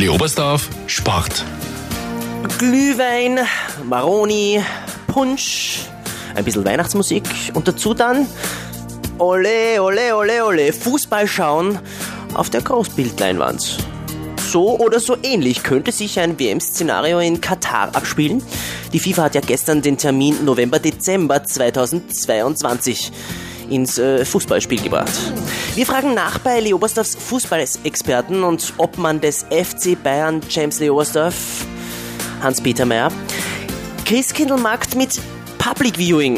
Leobersdorf Sport. Glühwein, Maroni, Punsch, ein bisschen Weihnachtsmusik und dazu dann Ole, ole, ole, ole, Fußball schauen auf der Großbildleinwand. So oder so ähnlich könnte sich ein WM-Szenario in Katar abspielen. Die FIFA hat ja gestern den Termin November-Dezember 2022 ins Fußballspiel gebracht. Wir fragen nach bei Leobersdorfs Fußballexperten und Obmann des FC Bayern James Leobersdorf, Hans-Peter Meyer. Christkindlmarkt mit Public Viewing,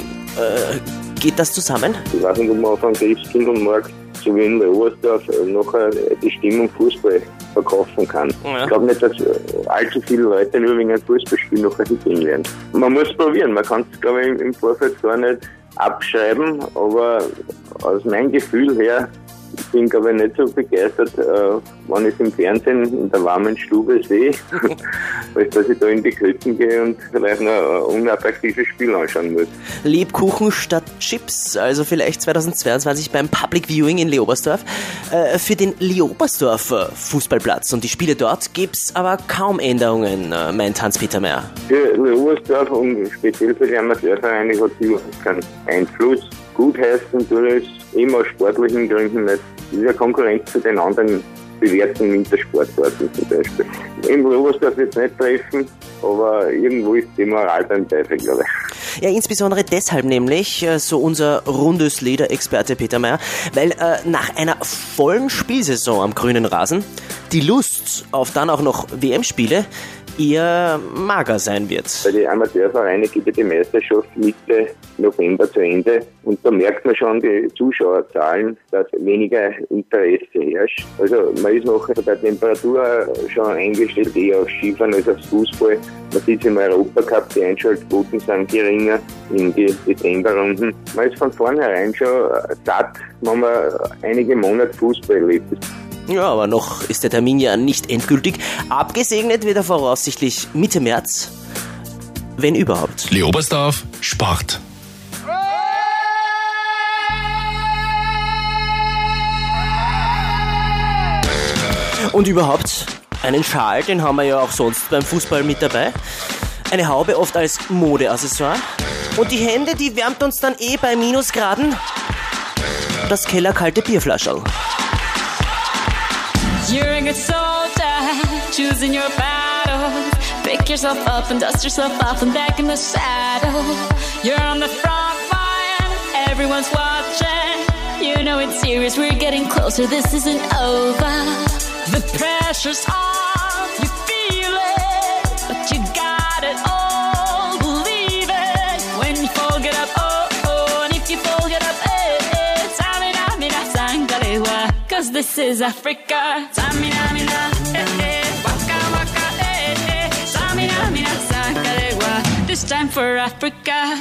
geht das zusammen? Ich weiß nicht, ob man auf einem Christkindlmarkt so wie in Leobersdorf nachher die Stimmung Fußball verkaufen kann. Ja. Ich glaube nicht, dass allzu viele Leute nur wegen einem Fußballspiel nachher hingehen werden. Man muss es probieren, man kann es, glaube ich, im Vorfeld gar nicht abschreiben, aber aus meinem Gefühl her, ich bin, glaube ich, nicht so begeistert, wenn ich es im Fernsehen in der warmen Stube sehe, als dass ich da in die Küchen gehe und vielleicht noch ein unattraktives Spiel anschauen muss. Lebkuchen statt Chips, also vielleicht 2022 beim Public Viewing in Leobersdorf. Für den Leobersdorfer Fußballplatz und die Spiele dort gibt's aber kaum Änderungen, meint Hans-Peter Meyer. Für Leobersdorf und speziell für die Amateurvereine hat sie keinen Einfluss. Gut heißt natürlich immer aus sportlichen Gründen nicht. Das ist ja Konkurrenz zu den anderen bewährten Wintersportarten zum Beispiel. Im Leobersdorf wird es nicht treffen, aber irgendwo ist die Moral beim Teufel, glaube ich. Ja, insbesondere deshalb nämlich, so unser rundes Leder-Experte Peter Meyer, weil nach einer vollen Spielsaison am grünen Rasen die Lust auf dann auch noch WM-Spiele eher mager sein wird. Bei den Amateurvereinen geht ja die Meisterschaft Mitte November zu Ende und da merkt man schon die Zuschauerzahlen, dass weniger Interesse herrscht. Also man ist noch bei der Temperatur schon eingestellt, eher auf Skifahren als aufs Fußball. Man sieht im Europacup, die Einschaltquoten sind geringer in die Dezemberrunden. Man ist von vornherein schon satt, wenn man einige Monate Fußball erlebt. Ja, aber noch ist der Termin ja nicht endgültig. Abgesegnet wird er voraussichtlich Mitte März, wenn überhaupt. Leobersdorf Sport. Und überhaupt, einen Schal, den haben wir ja auch sonst beim Fußball mit dabei. Eine Haube oft als Modeaccessoire. Und die Hände, die wärmt uns dann bei Minusgraden das kellerkalte Bierflascherl. You're a good soldier, choosing your battles. Pick yourself up and dust yourself off and back in the saddle. You're on the front line, everyone's watching. You know it's serious, we're getting closer, this isn't over. The pressure's on, you feel it, but you got it all, believe it. When you fall, get up, oh, oh, and if you fall, get up, eh, eh. Samina, mina, sangalewa. Cause this is Africa. Samina, mina, eh, eh. Waka, waka, eh, eh. Samina, mina, sangalewa. This time for Africa.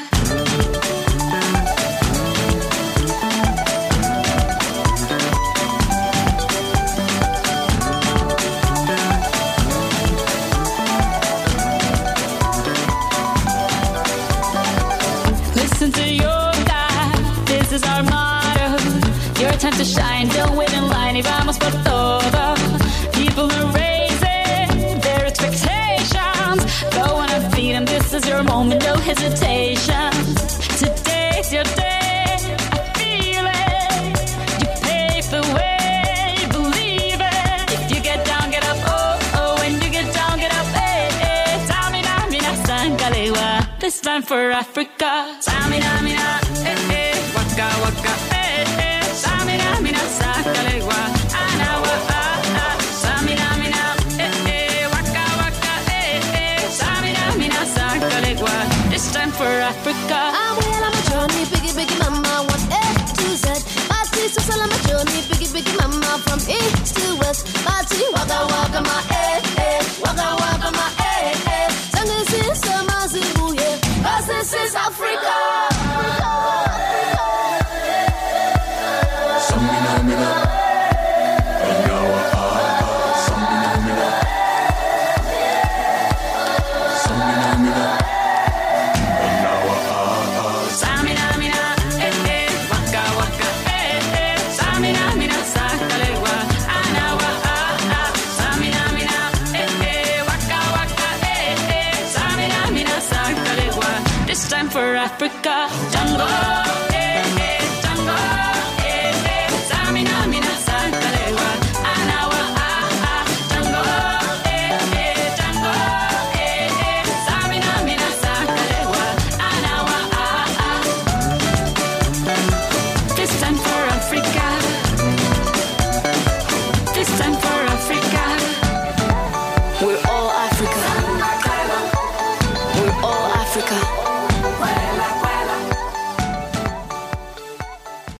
Listen to your God, this is our motto. Your time to shine, don't wait in line, y vamos por todo. People are raising their expectations. Go on and feed them, this is your moment, no hesitation. Today's your day, I feel it. You pave the way, believe it. If you get down, get up, oh, oh. When you get down, get up, eh, eh. Samina, mina, sangalewa. This time for Africa. Samina, mina, eh, eh. Waka, waka, eh, eh. Samina, mina, sangalewa. Anawa, ah, ah. Samina, mina, eh, eh. Waka, waka, eh, eh. Samina, mina, sangalewa. This time for Africa. I'm well on my journey, biggie, biggie mama, one A to Z. Party social on my journey, biggie, biggie mama, from east to west. Party, waka, waka, my waka, waka, my Sangin' since summer, Zimbabwe, yeah. 'Cause this is Africa. Samina, mina, eh, eh. Waka, waka, eh, eh. Samina, mina, sangalewa. Anawa, ah, Africa jungle.